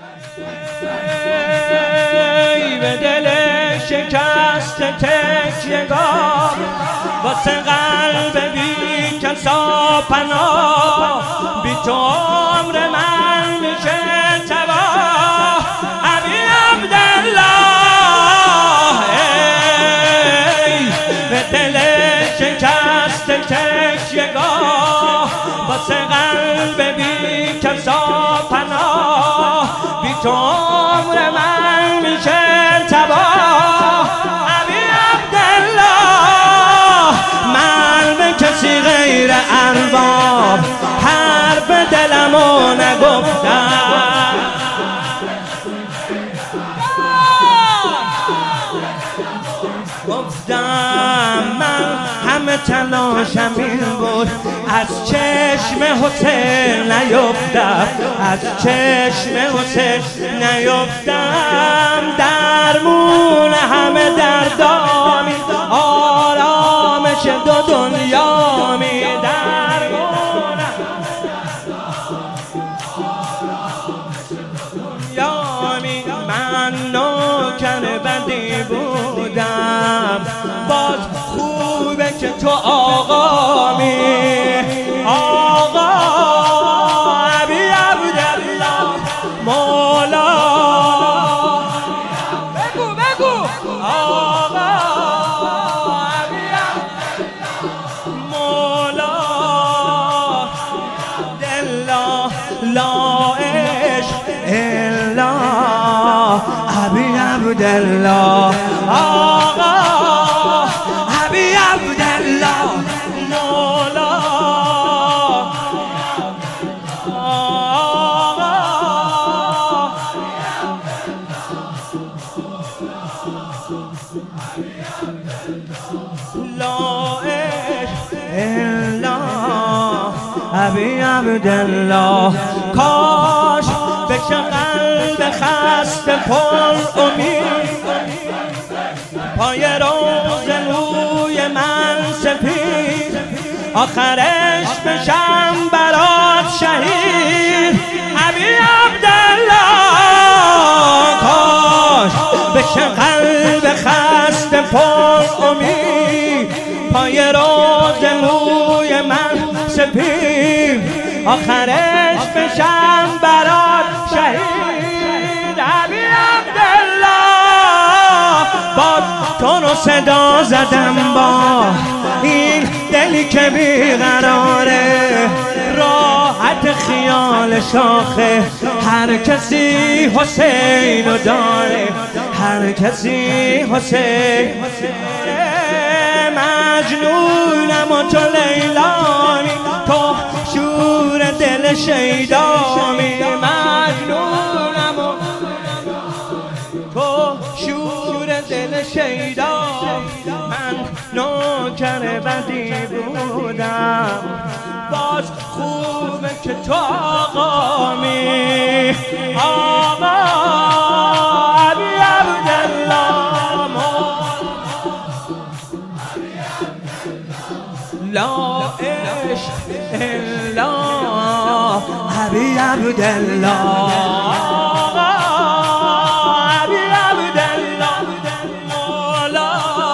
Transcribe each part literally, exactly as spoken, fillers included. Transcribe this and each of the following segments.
به دل شکست تکیه‌گاه واسه قلب بی کسا پناه بی تو عمر من میشه تباه ابی عبدالله به دل شکست تکیه‌گاه واسه قلب بی کسا پناه بی تو عمر من میشه تباه ابی عبدالله من به کسی غیر ارباب حرف دلمو نگفتم گفتم من همه تلاشم این بود از چشم حسین نیفتم از چشم حسین نیفتم درمون همه دردامی آرامش دو دنیامی درمون دنیامی من نوکر بدی بودم باز خوبه که تو آقامی آقا ابی عبدالله مولا بگو بگو آقا ابی عبدالله مولا دلا لا عشق الا ابی عبدالله آقا ابی عبدالله مولا آقا لا عشق الا ابی عبدالله کاش بشه قلب خسته پر امید پای روز روی من سپید آخرش بشم برات شهید ابی عبدالله کاش بشه قلب خسته پر امید پای روز روی من سپید آخرش بشم برات شهید ابی عبدالله با تو رو صدا زدم با این دلی که بیقراره راحت خیال شاخه هر کسی حسین رو داره هر کسی حسین مجنونم و تو لیلامی تو شور دل شیدامی مجنونم و تو شور دل شیدا من نوکر بدی بودم باز خوبه که تو آقامی آقا ابی عبدالله لا عشق الا ابی عبدالله ابی عبدالله مولا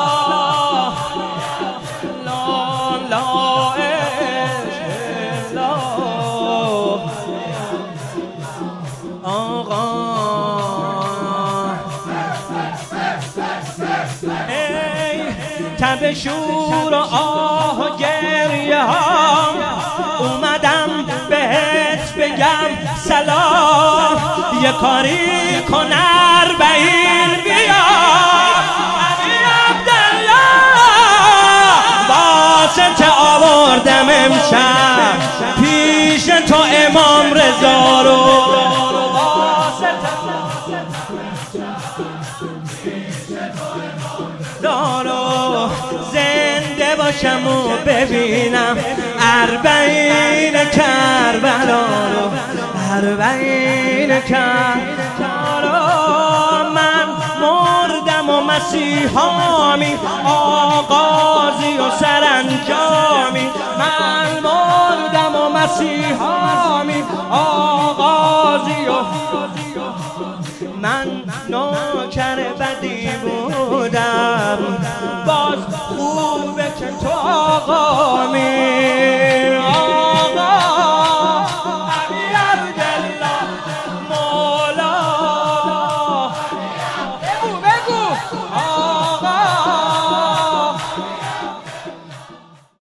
لا لا عشق الا آقا تب شور و آه و گریه ها اومدم بهت بگم سلام یه کاری کن اربعین بیا ابی عبدالله واسه چه آوردم امشب پیش تو امام رضا رو دارو زنده باشم و ببینم اربعین کربلا رو اربعین کربلا رو من مردم و مسیحامی آغازی و سرانجامی من مردم و مسیحا می آغازی و من نوکر بدی بودم باز خوبه که تو آقا